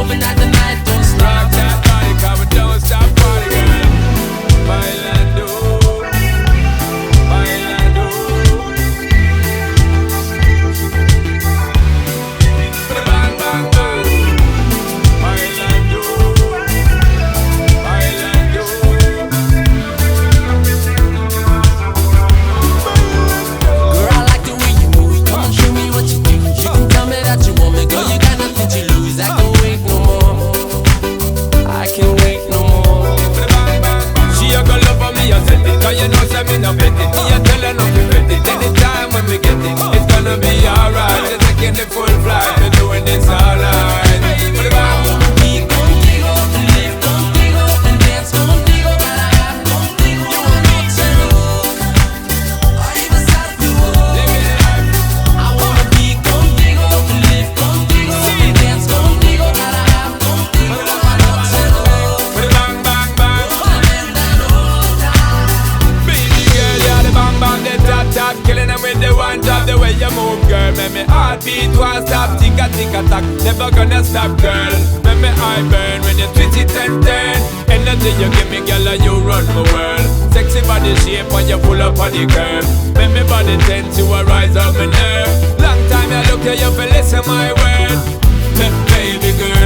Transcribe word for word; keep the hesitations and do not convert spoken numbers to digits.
hoping that the night don't stop. Rock that body, cause we don't stop party, girl. Bailando, bailando. Bang, bang, bang. Bailando, bailando. Girl, I like the way you move. Come on, show me what you do. You can tell me that you want me, girl. You got nothing to lose. I can wait no more. I can wait no more. She a go love for me, I set it. Cause you know say me no bet it. Me a tell her not to bet it. Anytime when we get it, it's gonna be alright. You're taking the full flight, we're doing this all night. Be contigo, live contigo, and dance contigo, para have contigo una noche loca. Ahí vas a tu I wanna be contigo, live contigo, and dance contigo, para have contigo una noche loca. Bang, bang, bang. Tremenda nota. Baby girl, you're the bang bang, the top top. Killing them with the one drop. The way you move, girl, make me heartbeat won't stop. Tick a tick a tack, never gonna stop, girl. Make me eye burn when you twitch it and turn. Energy you give me, girl, and you run my world. Sexy body shape when you pull up on the curve. Make me body tense, you a rise up my nerve. Long time I look at you, for listen my word. Baby girl.